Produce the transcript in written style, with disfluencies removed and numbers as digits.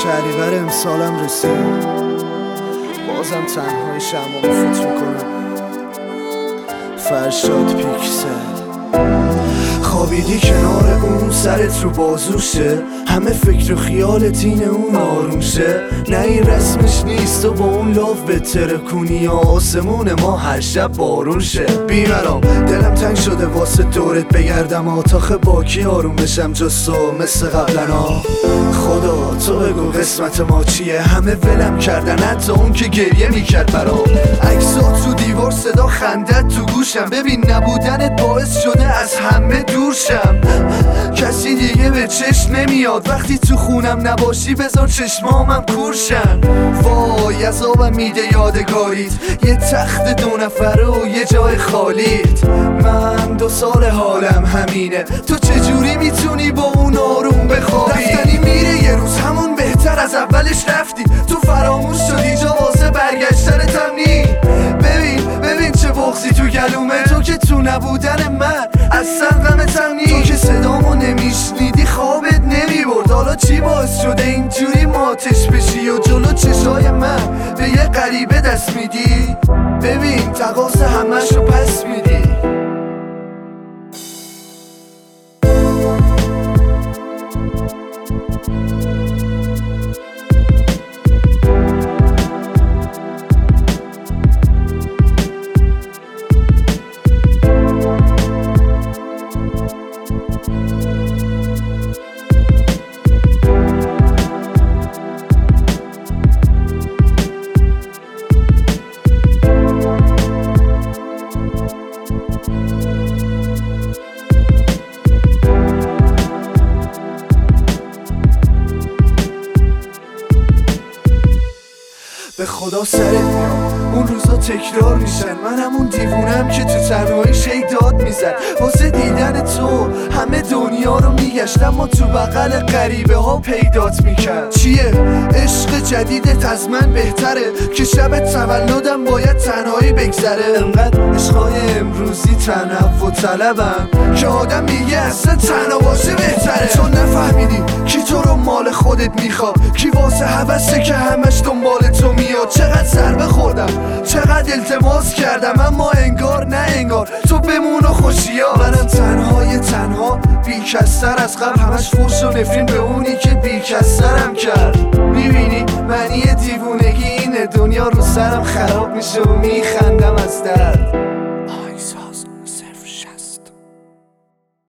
شهریور امسالم رسید، بازم تنهای شمع فوت میکنم. فرشاد پیکسل. خوابیدی کنار اون، سرت رو بازوشه، همه فکر و خیالت اینه اون آرومشه. نه این رسمش نیست و با اون لاف بهتره کنی یا آسمون ما هر شب بارون شه. بیمرام دلم تنگ شده واسه دورت بگردم، آتاخ باکی آروم بشم جستو مثل قبلنا. خدا تو بگو قسمت ما چیه، همه ولم کردن حتی اون که گریه میکرد برام. عکسات تو دیوار، صدا خندت تو گوشم، ببین نبودنت باعث شده از همه دور شم. کسی دیگه به چشم نمیاد وقتی تو خونم نباشی، بذار چشمامم کورشن. وای عذابم میده یادگاریت، یه تخت 2 نفره و یه جای خالیت. من 2 سال حالم همینه، تو چجوری میتونی با اون آروم بخوابی؟ رفتنی میره یه روز همون بهتر از اولش رفتی، تو فراموش شدی جا واسه برگشتنتم نی. ببین چه بغضی تو گلومه، تو که تو نبودن من اصلا غمتم نی. تو که صدامو نمیشنیدی خوابت نمیبرد، حالا چی باعث شده اینجوری ماتش بشی و جلو چشای من به یه غریبه دست میدی؟ ببین تقاص همش رو پس میدی. به خدا سرت میام، اون روزا تکرار میشن، من همون دیوونم که تو تنهایی شی داد میزد. واسه دیدن تو همه دنیا رو میگشتم، اما تو بغل غریبه ها پیدات میکرد. چیه عشق جدیدت از من بهتره که شب تولدم باید تنهایی بگذره؟ انقدر عشقای امروزی تنوع طلبم که آدم میگه اصلا تنها باشه بهتره. چون نفهمیدی کی تو رو مال خودت میخواد، کی واسه هوسه که همش دنبال تو میاد. چقدر ضربه خوردم، چقدر التماس کردم، اما انگار نه انگار تو بمون و خوشیا. منم تنها بیکستر از قبل، همش فرش و نفرین به اونی که بیکسترم کرد. میبینی معنی دیوونگی اینه، دنیا رو سرم خراب میشه و میخندم از درد.